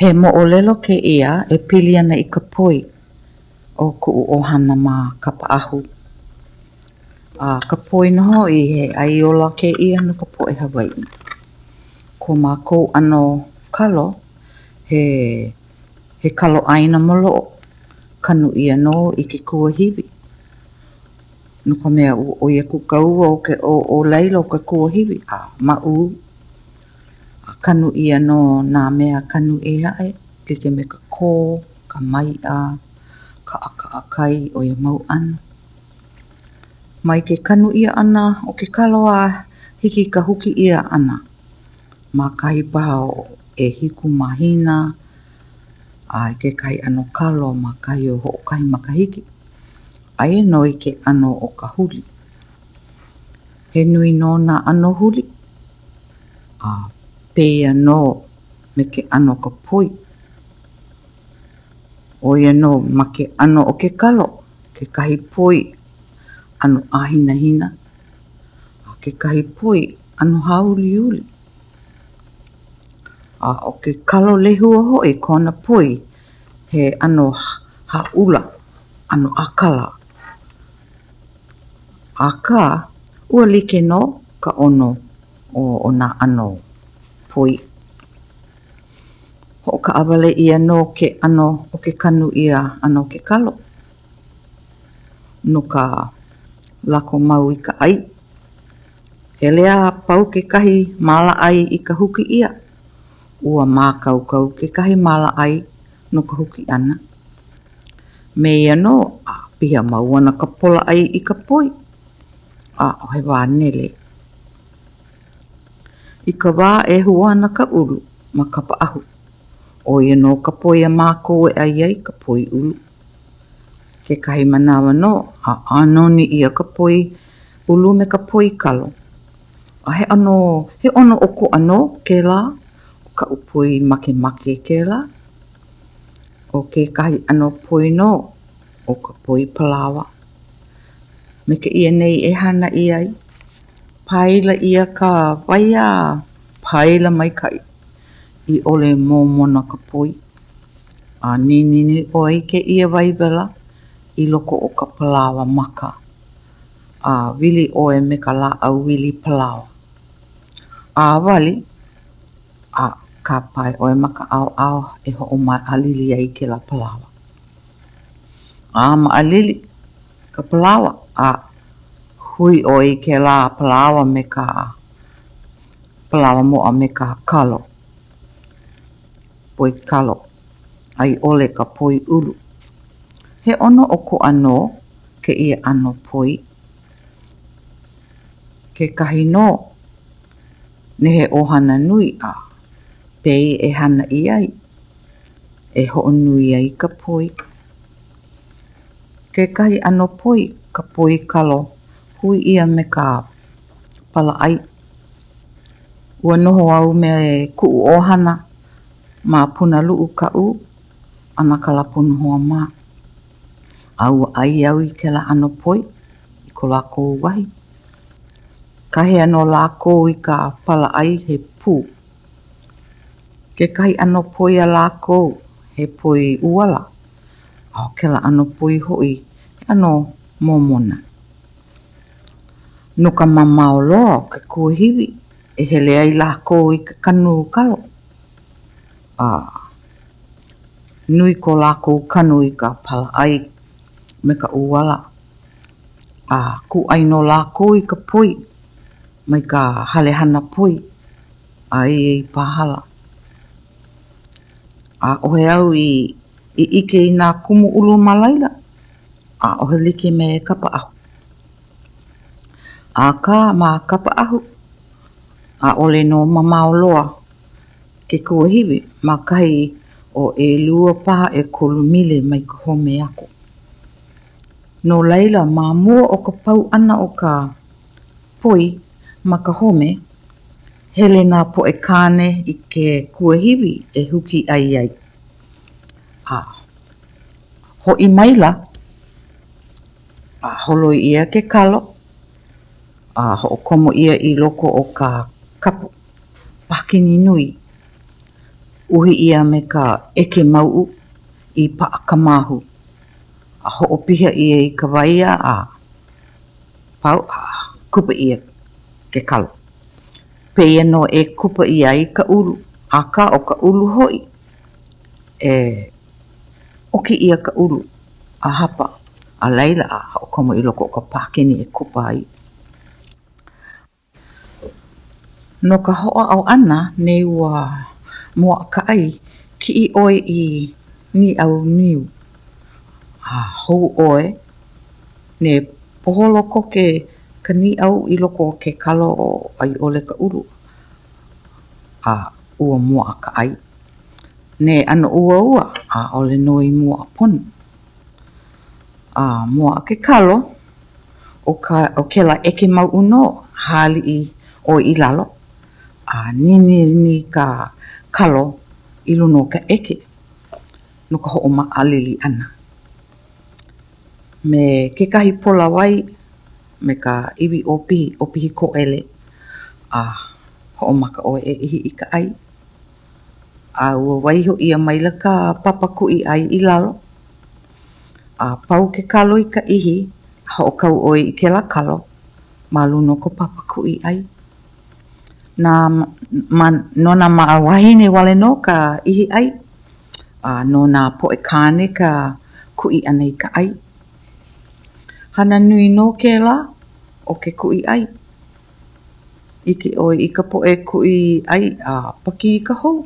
He mo'olelo ke ia e pili ana I ka poi o ku'u ohana ma kapa'ahu. Ka poi no hoi he aiola ke ia no ka po'e Hawaii. Ko mākou ano kalo he kalo aina molo'o. Kanu ia no I ke kuahiwi. No ka mea o ia kukaua o laila o ka kuahiwi. Ma'u. Kanu ia no nā mea kanu e hae. Ke me ka kō, ka mai'a, ka aka-akai o ia mau ana. Mai ke kanu ia ana o ke kalo a hiki ka huki ia ana. Ma kahi paha o e hiku mahina. Ke kai ano kalo ma kahi o ho'okahi makahiki. Aia no I ke ano o ka huli. He nui no na ano huli. Peia no me ke ano ka poi. O ia no ma ke ano o ke kalo. Ke kahi poi ano ahina hina. Ke kahi poi ano hauli uli. O ke kalo lehua hoi kona poi. He ano haula. Ano akala. Aka ua like no ka ono o na ano poi. Ho ka awale ia no ke ano o ke kanu ia ano ke kalo. No ka lako mau I ka ai. He lea pau ke kahi mala ai I ka huki ia. Ua mākaukau ke kahi mala ai no ka huki ana. Me ia no piha mau ana ka pola ai I ka poi. O he wā nele. I ka wā e hua ana ka ulu ma kapa'ahu. O ia no ka poi a mākou e ai ai ka poi ulu. Ke kahi manawa no anoni ia ka poi ulu me ka poi kalo. He ono oko ano ke la. Ka upoi make make ke la. O ke kahi ano poi no o ka poi palawa. Me ke ia nei e hana iai. Paila ia ka waia. Paila mai kai. I ole mōmona ka poi. Nini oi ke ia waibela. I loko o ka palawa maka. Wili oe me ka la au wili palawa. Wali. Ka pai oe maka au e ho o mai alili ai ke la palawa. Ma alili ka palawa. Hui oi ke la palawa me ka palawa moa me ka kalo. Poi kalo. Ai ole ka poi ulu. He ono oko ano ke ia ano poi. Ke kahi no ne he ohana nui pei e hana iai. E ho nui ai ka poi. Ke kahi ano poi ka poi kalo. Hui ia me ka pala ai. Ua noho au me ku'u ohana. Ma puna lu'u ka'u. Ana kala punu hoa maa. Ua ai au I ke la ano poi. I ko lako wahi. Kahi ano lako I ka pala ai he pū. Ke kahi ano poi a lako he poi uala. Ke la ano poi hoi. Ano momona. No ka mamao loa ke kuahiwi. E hele ai lako I ka kanu kalo. Nui ko lako kanu I ka pala ai. Me ka uala. Ku aino lako I ka poi. Mai ka halehana poi. Ai pahala. Ohe au I ike I nā kumu ulu malaila. Ohe like me kapa'ahu. Ka ma kapa'ahu. Ole no mamao loa. Ke kuahiwi. Ma kahi o e lua paha e kolumile mai ka home ako. No laila ma mua o ka pau ana o ka poi ma ka home. Hele nā po e kāne I ke kuahiwi e huki ai ai. Ho I maila. Holoi ia ke kalo. Ho komo ia I loko o ka kapu. Pakini nui. Uhi ia me ka eke mau I paakamahu. A ho'opiha ia I ka waia a pau a kupa ia ke kalo. Peia no e kupa ia I ka ulu. A ka o ka ulu hoi. E oki ia ka ulu. A hapa. A leila a ho'okomo I loko o ka pākeni e kupa ai. No ka hoa au ana ne ua mua ka ai ki I oi I ni au niu. A hou oe ne poho loko ke ka ni au I loko o ke kalo o ai ole ka ulu. A ua mua ka ai. Ne ano ua a ole noi mua pon. A mua ke kalo o ke la eke mau uno hali I o I lalo. A ni ka kalo I luno ka eke. No ka ho'o ma alili ana. Me ke kahi pola wai me ka iwi opihi ko ele. A ho'o maka oe e ihi I ka ai. A ua waiho ia maila ka papakui ai I lalo. A pau ke kalo I ka ihi, ho'o kau oe I ke la kalo, maluno ko papakui ai. No na maa wahine wale no ka ihi ai. No na poe kane ka kui ana I ka ai. Hana nui no ke la o ke kui ai. Ike oe I ka poe kui ai a paki I ka hou.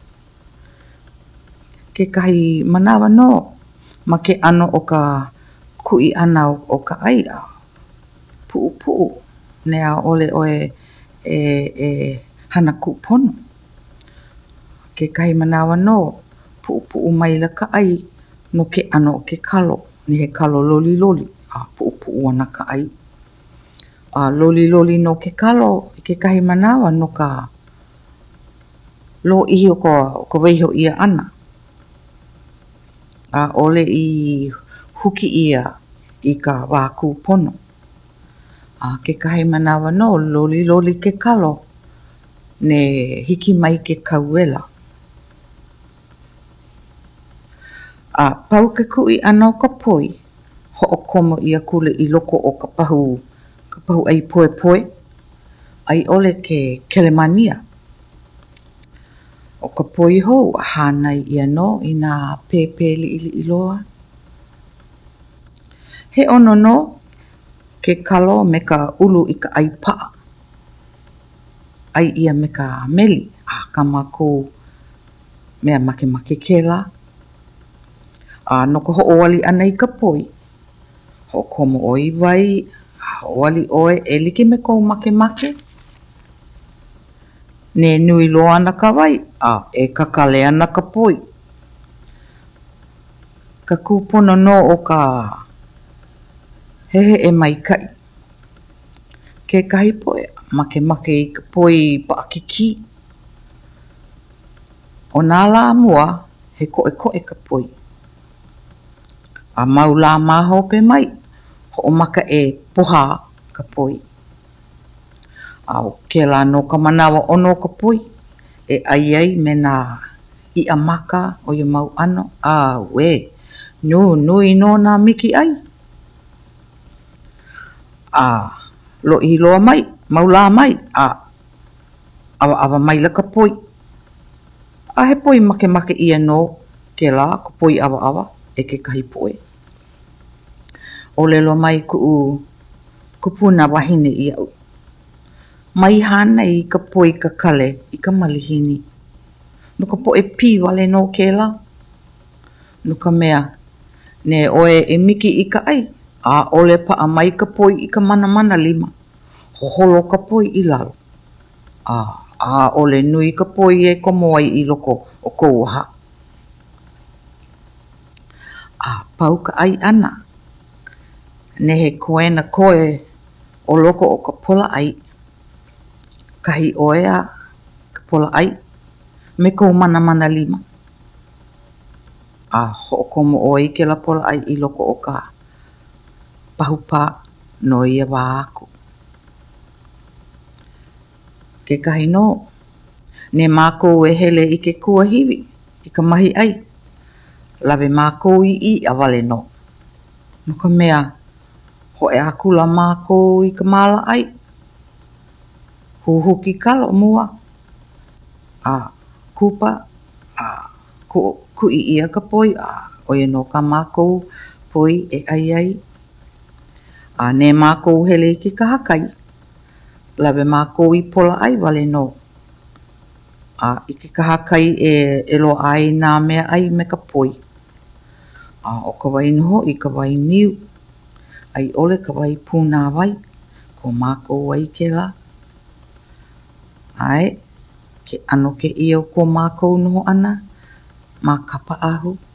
Ke kahi manawa no ma ke ano o ka kui ana o ka ai a puu ne a ole oe e hana kupono. Ke kahi manawa no puu maila ka ai no ke ano o ke kalo ni he kalo loli a puu ana ka ai. A loli no ke kalo ke kahi manawa no ka lo ihi o ka weiho ia ana. A ole I huki ia I ka wāku pono. A ke kahi manawa no loli ke kalo ne hiki mai ke kauela. A pau ke kui ana o ka poi ho'okomo ia kule I loko o ka pahu ai poe. Ai ole ke kelemania. O ka poi hou a hanai ia no I nā pepe li loa. He ono no ke kalo me ka ulu I ka ai paa. Ai ia me ka meli a ka mako mea make ke la. A no ka ho'owali ana I ka poi. Ho'okomo o I wai. Ho'owali oe e like me kou make. Ne nui loa ana ka wai. A e kakale ana ka poi. Ka kupono no o ka hehe e mai kai. Ke kahi poe make I ka poi paakiki. O nā la mua he koe ka poi. A mau la maho pe mai ho'o maka e poha ka poi. A o ke la no ka manawa ono ka poi. E ai me nā I a maka o ia mau ano. A we, nui no nā miki ai. A lo I loa mai, mau la mai. A awa maila ka poi. A he poi make ia no ke la ka poi awa e ke kahi poe. O lelo mai kupuna wahine ia u. Mai hana I ka poi ka kale I ka malihini. No ka poe pi wale no ke la. No ka mea ne oe e miki I ka ai. A ole pa a mai ka poi I ka mana lima. Hoholo ka poi I lalo. A ole nui ka poi e komo ai I loko o kou ha. A pau ka ai ana. Ne he koena koe o loko o ka pola ai. Kahi oea ka pola ai. Me kou mana lima. A ho'okomo o I ke la pola ai I loko o ka pahupa no ia wā aku. Ke kahi no, Ne mākou e hele I ke kua hiwi, I ka mahi ai. Lawe mākou I awale no. No ka mea, ho e akula mākou I ka mala ai. Huhuki kalo mua. Kupa, kui ia ka poi, oia no ka mākou poi e ai. Ne mākou hele I ke kahakai. Lawe mākou I pola ai wale no. I ke kahakai e lo ai nā mea ai me ka poi. O ka wai noho I ka wai niu. Ai ole ka wai pūnā wai. Ko mākou wai ke la. Ai, ke ano ke ia ko mākou noho ana. Mā kapa ahu.